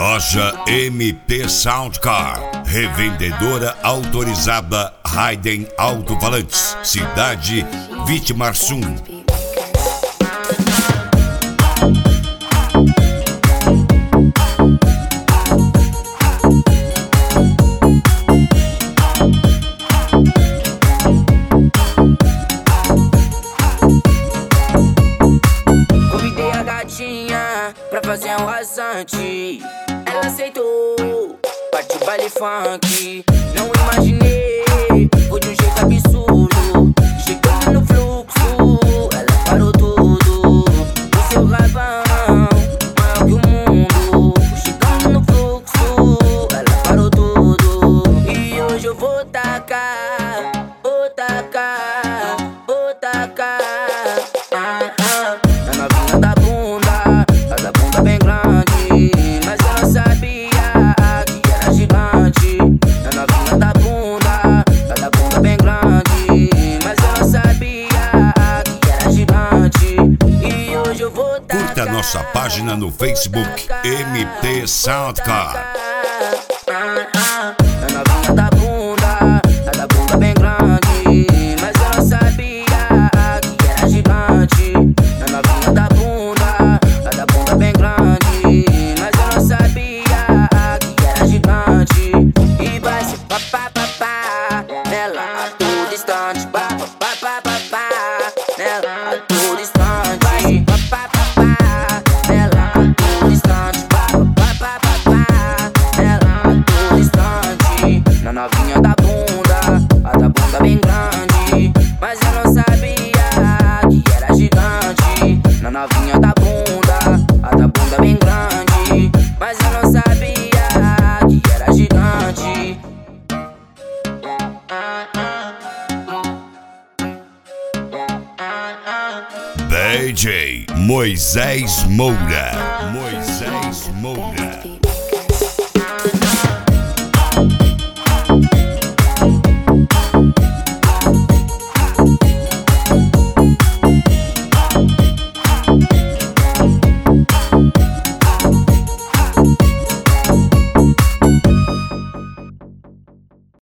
Loja MT Soundcar, revendedora autorizada Raiden Alto-Falantes, Cidade Vitimarsum. Convidei a gatinha pra fazer um rasante. Ela aceitou, partiu baile funk. Não imaginei, foi de um jeito absurdo. Chegando no fluxo, ela parou tudo. O seu rabão, maior que o mundo. Chegando no fluxo, ela parou tudo. E hoje eu vou tacar, vou tacar, vou tacar. A novinha da bunda, a da bunda bem grande, mas eu não sabia que era gigante. A novinha da bunda, a da bunda bem grande, mas eu não sabia que era gigante. E hoje eu vou tacar. Curta nossa página no Facebook MT Soundcar. A novinha da bunda, a da bunda bem grande, mas eu não sabia que era gigante. A novinha da bunda, a da bunda bem grande, mas eu não sabia que era gigante. E vai se papapá nela a todo instante, papapá nela a todo instante, vai papapá nela a todo instante, papapá nela a todo instante. Na novinha da bunda, a da bunda bem grande, mas eu não sabia que era gigante. Na novinha da bunda, a da bunda bem grande, mas eu não sabia que era gigante. DJ Moisés Moura. Moisés Moura.